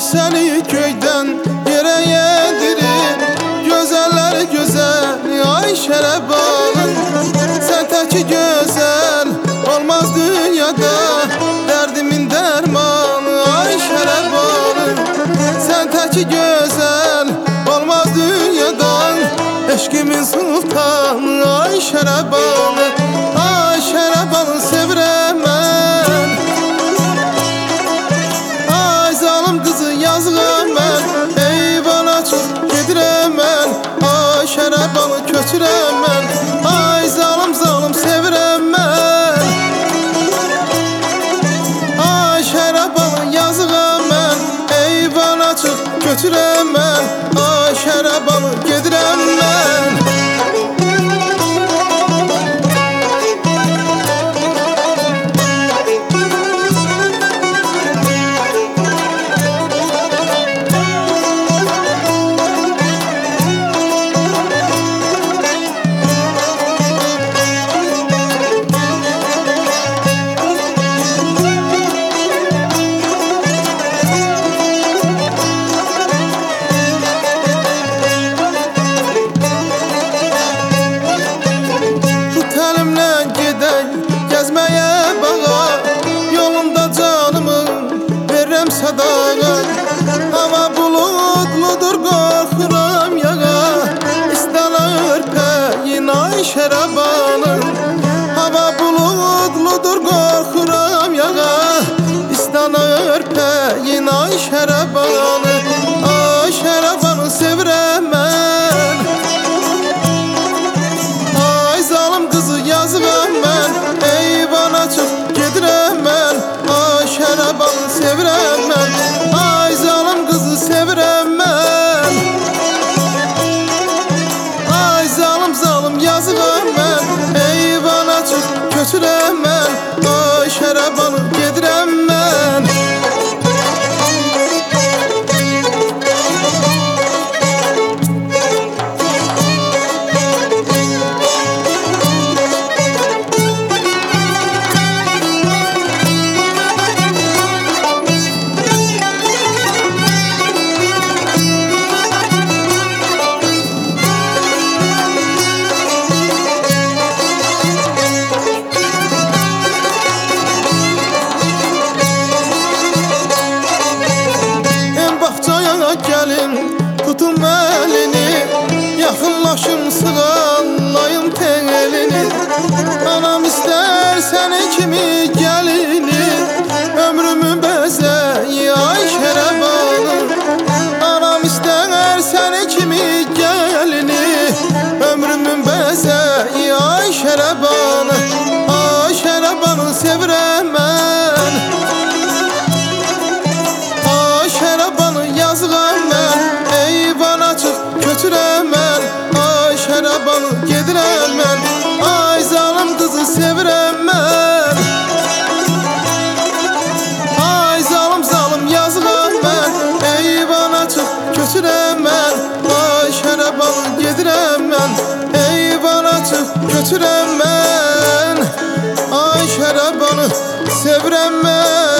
seni köyden yere yedirir. Güzelleri güzel ay şerebanım. Sen teki güzel olmaz dünyada, derdimin dermanı ay şerebanım. Sen teki güzel olmaz dünyadan, eşkimin sultanı ay şerebanı. Ay şerebanı sevirem ben, ay zalim kızı yazıram ben. Eyvana çok gedirem ben, ay şerebanı kötürem ben. Ay zalim zalim sevirem ben, ay şerebanı yazıram ben. Eyvana çok kötürem ben, ay şerebanı gedirem ben. Gezmeye bağa, yolumda canımı veririm sadağa. Hava bulutludur korkuram yağa, İstanır peyin ay şerebanım. Hava bulutludur korkuram yağa, İstanır peyin ay şerebanım. Ay şerebanı sevirem ben, ay zalim kızı yazıram ben. Eyvana çok gedirem ben, ay şerebanı sevirem ben. Ay zalim kızı sevirem ben, ay zalim zalim yazıram ben. Eyvana çok kötürem ben, ay şerebanı gedirem ben. Gelin tutun elini, yaxınlaşım sığallayım telini. Anam ister seni kimi gelini, ömrümü bezeyi ay şerebanım. Anam ister seni kimi gelini, ömrümün bezeyi ay şerebanım. Ay şerebanı sevirem ben, ay şerebanı yazıram ben. Eyvana çok kötürem ben, ay şerebanı gedirem ben. Ay zalim kızı sevirem ben, ay zalim zalim yazıram ben. Eyvana çok kötürem ben, ay şerebanı gedirem ben. Eyvana çok kötürem ben, ay şerebanı sevirem ben.